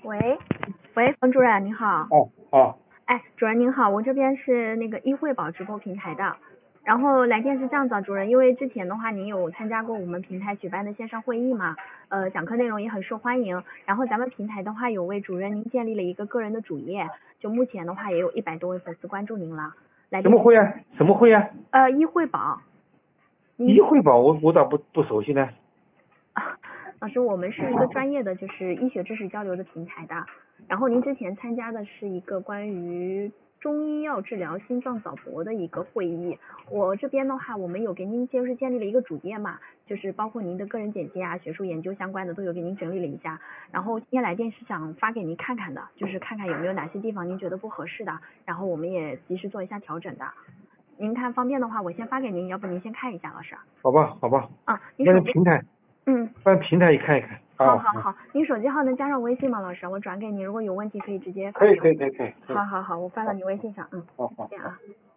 喂，喂，冯主任您好。 哦， 哎，主任您好，我这边是那个医惠宝直播平台的。然后来电是这样子啊，主任，因为之前的话您有参加过我们平台举办的线上会议嘛，讲课内容也很受欢迎。然后咱们平台的话有位主任您建立了一个个人的主页，就目前的话也有100多位粉丝关注您了。来电什么会啊？什么会啊？ 医惠宝。 医惠宝，我咋不熟悉呢？ 老师，我们是一个专业的就是医学知识交流的平台的。然后您之前参加的是一个关于中医药治疗心脏早搏的一个会议。我这边的话，我们有给您就是建立了一个主页嘛，就是包括您的个人简介啊、学术研究相关的都有给您整理了一下。然后今天来电是想发给您看看的，就是看看有没有哪些地方您觉得不合适的，然后我们也及时做一下调整的。您看方便的话，我先发给您，要不您先看一下，老师。 好吧。 您手机。 那平台，让平台也看一看。 好，您手机号能加上微信吗，老师？我转给你，如果有问题可以直接发。 可以。 好，我发到你微信上。 好。 这样啊。